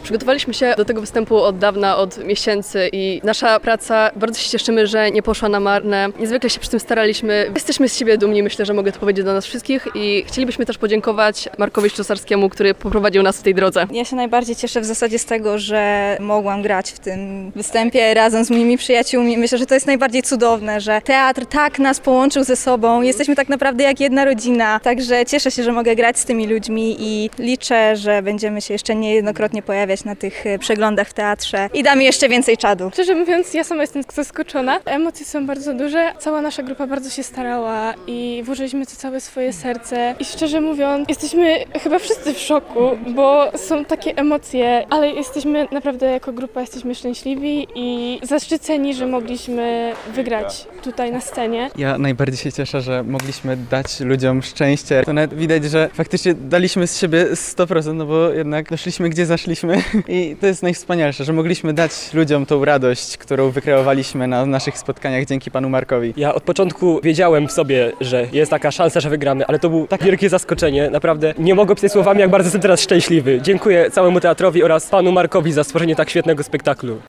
Przygotowaliśmy się do tego występu od dawna, od miesięcy i nasza praca, bardzo się cieszymy, że nie poszła na marne. Niezwykle się przy tym staraliśmy. Jesteśmy z siebie dumni, myślę, że mogę to powiedzieć do nas wszystkich i chcielibyśmy też podziękować Markowi Szczosarskiemu, który poprowadził nas w tej drodze. Ja się najbardziej cieszę w zasadzie z tego, że mogłam grać w tym występie razem z moimi przyjaciółmi. Myślę, że to jest najbardziej cudowne, że teatr tak nas połączył ze sobą. Jesteśmy tak naprawdę jak jedna rodzina. Także cieszę się, że mogę grać z tymi ludźmi i liczę, że będziemy się jeszcze niejednokrotnie pojawiać na tych przeglądach w teatrze i da mi jeszcze więcej czadu. Szczerze mówiąc, ja sama jestem zaskoczona. Emocje są bardzo duże. Cała nasza grupa bardzo się starała i włożyliśmy to całe swoje serce. I szczerze mówiąc, jesteśmy chyba wszyscy w szoku, bo są takie emocje, ale jesteśmy naprawdę jako grupa jesteśmy szczęśliwi i zaszczyceni, że mogliśmy wygrać tutaj na scenie. Ja najbardziej się cieszę, że mogliśmy dać ludziom szczęście. To nawet widać, że faktycznie daliśmy z siebie 100%, no bo jednak doszliśmy gdzie zaszliśmy i to jest najwspanialsze, że mogliśmy dać ludziom tą radość, którą wykreowaliśmy na naszych spotkaniach dzięki panu Markowi. Ja od początku wiedziałem w sobie, że jest taka szansa, że wygramy, ale to było tak wielkie zaskoczenie. Naprawdę nie mogę pisać słowami, jak bardzo jestem teraz szczęśliwy. Dziękuję całemu teatrowi oraz panu Markowi za stworzenie tak świetnego spektaklu.